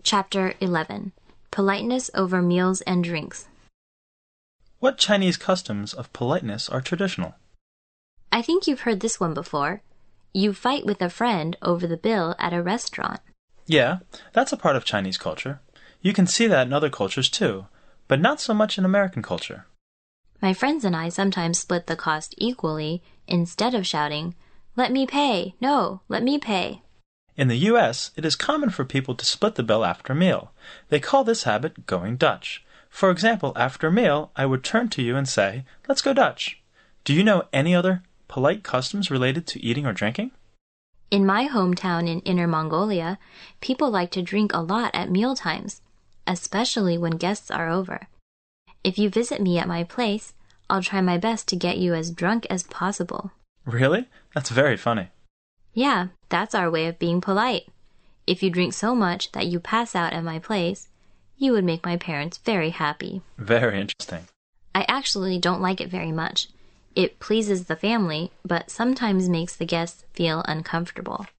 Chapter 11. Politeness over meals and drinks. What Chinese customs of politeness are traditional? I think you've heard this one before. You fight with a friend over the bill at a restaurant. Yeah, that's a part of Chinese culture. You can see that in other cultures too, but not so much in American culture. My friends and I sometimes split the cost equally instead of shouting, "Let me pay! No, let me pay!" In the U.S., it is common for people to split the bill after a meal. They call this habit going Dutch. For example, after a meal, I would turn to you and say, "Let's go Dutch." Do you know any other polite customs related to eating or drinking? In my hometown in Inner Mongolia, people like to drink a lot at meal times, especially when guests are over. If you visit me at my place, I'll try my best to get you as drunk as possible. Really? That's very funny. Yeah, that's our way of being polite. If you drink so much that you pass out at my place, you would make my parents very happy. Very interesting. I actually don't like it very much. It pleases the family, but sometimes makes the guests feel uncomfortable.